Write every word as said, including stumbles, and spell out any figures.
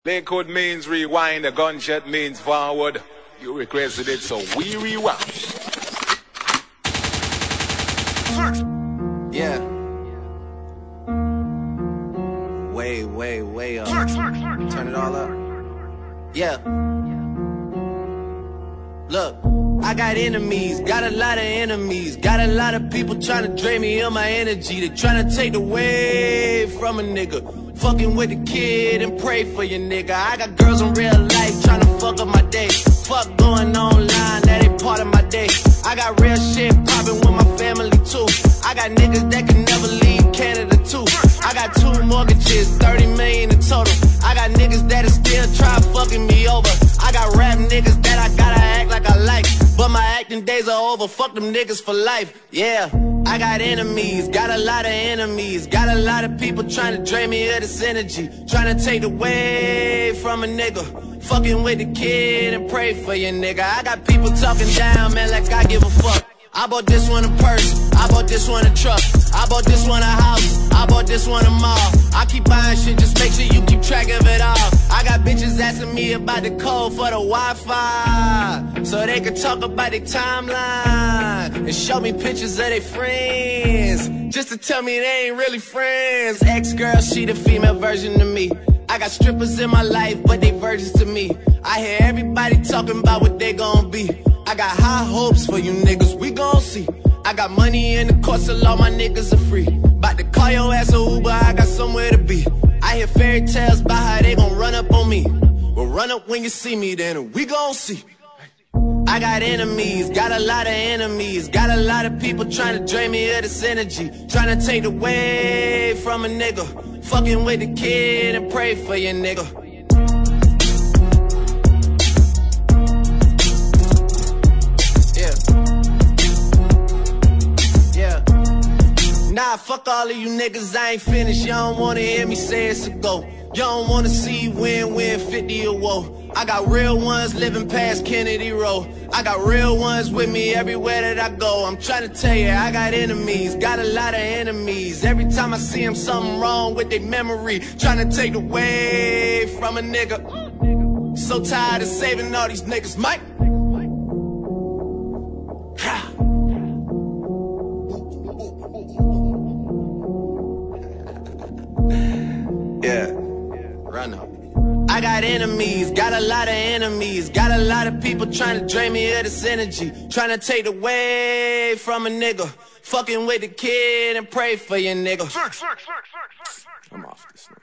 Lakewood means rewind, a gunshot means forward. You requested it, so we rewind. Yeah. Way, way, way up. Turn it all up. Yeah. Look, I got enemies, got a lot of enemies. Got a lot of people trying to drain me of my energy. They trying to take away from a nigga. Fucking with the kid and pray for your nigga. I got girls in real life trying to fuck up my day. Fuck going online, that ain't part of my day. I got real shit popping with my family too. I got niggas that can never leave Canada too. I got two mortgages, thirty million in total. I got niggas that'll still try fucking me over. I got rap niggas that I gotta act like I like, but my acting days are over, fuck them niggas for life, yeah. I got enemies, got a lot of enemies. Got a lot of people trying to drain me of this energy. Trying to take away from a nigga. Fucking with the kid and pray for your nigga. I got people talking down, man, like I give a fuck. I bought this one a purse, I bought this one a truck, I bought this one a house, I bought this one a mall. I keep buying shit, just make sure you keep track of it all. I got bitches asking me about the code for the Wi-Fi, so they can talk about their timeline and show me pictures of their friends, just to tell me they ain't really friends. Ex-girl, she the female version of me. I got strippers in my life, but they virgins to me. I hear everybody talking about what they gon' be. I got high hopes for you niggas, we gon' see. I got money in the court, so all my niggas are free. Bout to call your ass a Uber, I got somewhere to be. I hear fairy tales about how they gon' run up on me. Well, run up when you see me, then we gon' see. I got enemies, got a lot of enemies. Got a lot of people trying to drain me of this energy. Trying to take away from a nigga. Fucking with the kid and pray for your nigga. Nah, fuck all of you niggas, I ain't finished. You don't wanna hear me say it's a go. You don't wanna see win, win, fifty or woe. I got real ones living past Kennedy Road. I got real ones with me everywhere that I go. I'm trying to tell you, I got enemies, got a lot of enemies. Every time I see them, something wrong with their memory. Trying to take away from a nigga. So tired of saving all these niggas, Mike. Yeah, run up. I got enemies, got a lot of enemies. Got a lot of people trying to drain me of this energy. Trying to take away from a nigga. Fucking with the kid and pray for your nigga. I'm off this.